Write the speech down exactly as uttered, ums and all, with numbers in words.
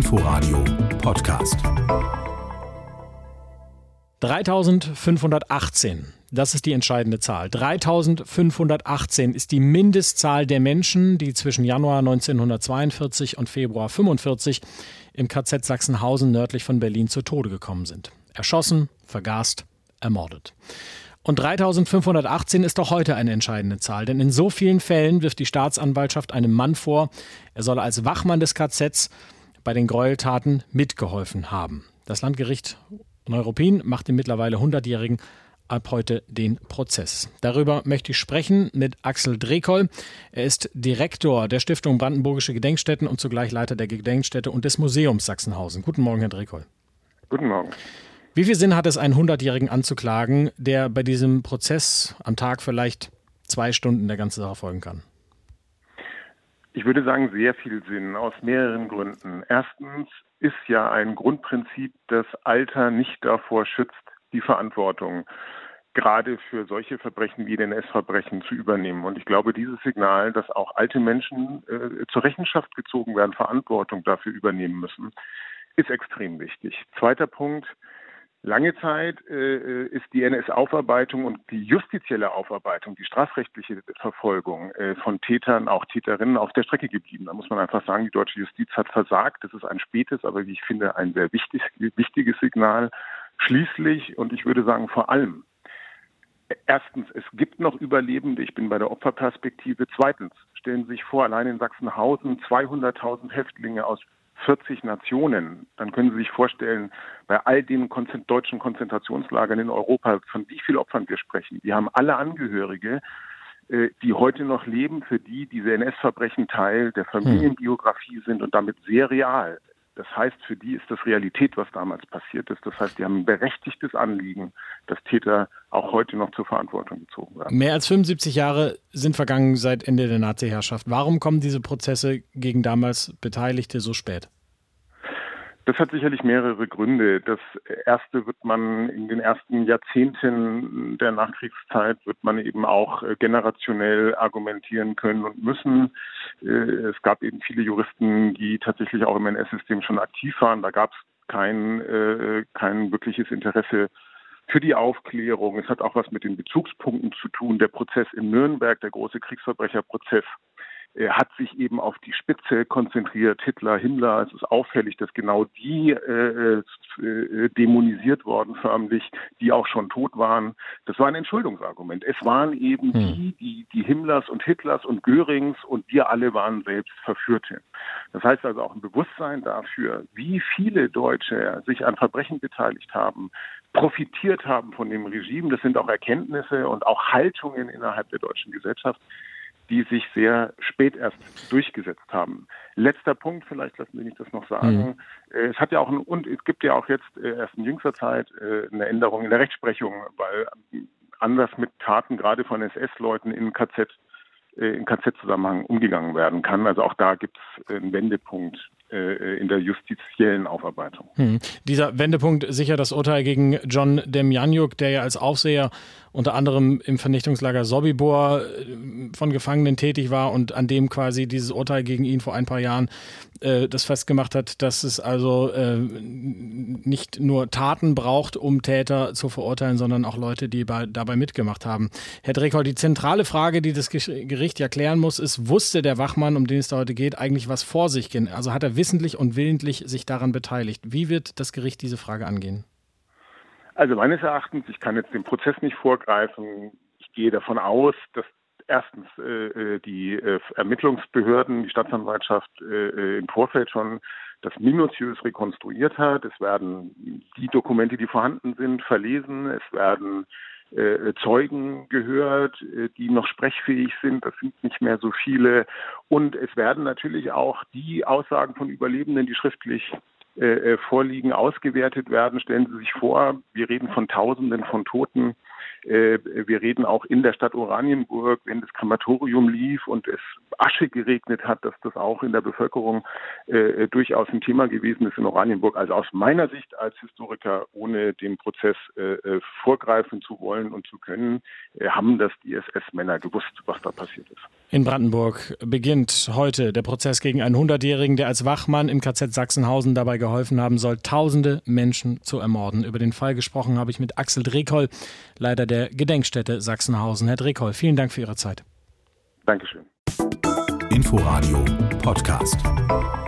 Inforadio Podcast. dreitausendfünfhundertachtzehn, das ist die entscheidende Zahl. dreitausendfünfhundertachtzehn ist die Mindestzahl der Menschen, die zwischen Januar neunzehnhundertzweiundvierzig und Februar fünfundvierzig im K Z Sachsenhausen nördlich von Berlin zu Tode gekommen sind. Erschossen, vergast, ermordet. Und dreitausendfünfhundertachtzehn ist auch heute eine entscheidende Zahl, denn in so vielen Fällen wirft die Staatsanwaltschaft einem Mann vor, er solle als Wachmann des K Zs bei den Gräueltaten mitgeholfen haben. Das Landgericht Neuruppin macht dem mittlerweile hundertjährigen ab heute den Prozess. Darüber möchte ich sprechen mit Axel Drekoll. Er ist Direktor der Stiftung Brandenburgische Gedenkstätten und zugleich Leiter der Gedenkstätte und des Museums Sachsenhausen. Guten Morgen, Herr Drekoll. Guten Morgen. Wie viel Sinn hat es, einen hundertjährigen anzuklagen, der bei diesem Prozess am Tag vielleicht zwei Stunden der ganzen Sache folgen kann? Ich würde sagen, sehr viel Sinn, aus mehreren Gründen. Erstens ist ja ein Grundprinzip, dass Alter nicht davor schützt, die Verantwortung gerade für solche Verbrechen wie den N S-Verbrechen zu übernehmen. Und ich glaube, dieses Signal, dass auch alte Menschen äh, zur Rechenschaft gezogen werden, Verantwortung dafür übernehmen müssen, ist extrem wichtig. Zweiter Punkt. Lange Zeit äh, ist die N S-Aufarbeitung und die justizielle Aufarbeitung, die strafrechtliche Verfolgung äh, von Tätern, auch Täterinnen, auf der Strecke geblieben. Da muss man einfach sagen, die deutsche Justiz hat versagt. Das ist ein spätes, aber wie ich finde, ein sehr wichtig, wichtiges Signal. Schließlich, und ich würde sagen vor allem, erstens, es gibt noch Überlebende. Ich bin bei der Opferperspektive. Zweitens, stellen Sie sich vor, allein in Sachsenhausen zweihunderttausend Häftlinge aus vierzig Nationen, dann können Sie sich vorstellen, bei all den konzent- deutschen Konzentrationslagern in Europa, von wie vielen Opfern wir sprechen. Die haben alle Angehörige, äh, die heute noch leben, für die diese N S-Verbrechen Teil der Familienbiografie sind und damit sehr real. Das heißt, für die ist das Realität, was damals passiert ist. Das heißt, die haben ein berechtigtes Anliegen, dass Täter auch heute noch zur Verantwortung gezogen werden. Mehr als fünfundsiebzig Jahre sind vergangen seit Ende der Nazi-Herrschaft. Warum kommen diese Prozesse gegen damals Beteiligte so spät? Das hat sicherlich mehrere Gründe. Das erste wird man in den ersten Jahrzehnten der Nachkriegszeit wird man eben auch generationell argumentieren können und müssen. Es gab eben viele Juristen, die tatsächlich auch im N S-System schon aktiv waren. Da gab es kein, kein wirkliches Interesse für die Aufklärung. Es hat auch was mit den Bezugspunkten zu tun. Der Prozess in Nürnberg, der große Kriegsverbrecherprozess, hat sich eben auf die Spitze konzentriert, Hitler, Himmler. Es ist auffällig, dass genau die äh, äh, dämonisiert worden förmlich, die auch schon tot waren. Das war ein Entschuldungsargument. Es waren eben hm. die, die, die Himmlers und Hitlers und Görings und wir alle waren selbst Verführte. Das heißt also auch ein Bewusstsein dafür, wie viele Deutsche sich an Verbrechen beteiligt haben, profitiert haben von dem Regime. Das sind auch Erkenntnisse und auch Haltungen innerhalb der deutschen Gesellschaft, die sich sehr spät erst durchgesetzt haben. Letzter Punkt, vielleicht lassen Sie mich das noch sagen. Mhm. Es hat ja auch ein, und es gibt ja auch jetzt erst in jüngster Zeit eine Änderung in der Rechtsprechung, weil anders mit Taten gerade von S S-Leuten in K Z, im K Z-Zusammenhang umgegangen werden kann. Also auch da gibt es einen Wendepunkt in der justiziellen Aufarbeitung. Hm. Dieser Wendepunkt sicher das Urteil gegen John Demjanjuk, der ja als Aufseher unter anderem im Vernichtungslager Sobibor von Gefangenen tätig war und an dem quasi dieses Urteil gegen ihn vor ein paar Jahren äh, das festgemacht hat, dass es also äh, nicht nur Taten braucht, um Täter zu verurteilen, sondern auch Leute, die bei, dabei mitgemacht haben. Herr Drekoll, die zentrale Frage, die das Gericht ja klären muss, ist, wusste der Wachmann, um den es da heute geht, eigentlich was vor sich ging? Also hat er wissentlich und willentlich sich daran beteiligt. Wie wird das Gericht diese Frage angehen? Also meines Erachtens, ich kann jetzt den Prozess nicht vorgreifen. Ich gehe davon aus, dass erstens äh, die äh, Ermittlungsbehörden, die Staatsanwaltschaft äh, im Vorfeld schon das minutiös rekonstruiert hat. Es werden die Dokumente, die vorhanden sind, verlesen. Es werden äh, Zeugen gehört, äh, die noch sprechfähig sind. Das sind nicht mehr so viele. Und es werden natürlich auch die Aussagen von Überlebenden, die schriftlich äh, vorliegen, ausgewertet werden. Stellen Sie sich vor, wir reden von Tausenden von Toten. Äh, wir reden auch in der Stadt Oranienburg, wenn das Krematorium lief und es Asche geregnet hat, dass das auch in der Bevölkerung äh, durchaus ein Thema gewesen ist in Oranienburg. Also aus meiner Sicht als Historiker, ohne den Prozess äh, vorgreifen zu wollen und zu können, äh, haben das die S S-Männer gewusst, was da passiert ist. In Brandenburg beginnt heute der Prozess gegen einen hundertjährigen, der als Wachmann im K Z Sachsenhausen dabei geholfen haben soll, tausende Menschen zu ermorden. Über den Fall gesprochen habe ich mit Axel Drekoll, Leiter der Gedenkstätte Sachsenhausen. Herr Drekoll, vielen Dank für Ihre Zeit. Dankeschön. Inforadio Podcast.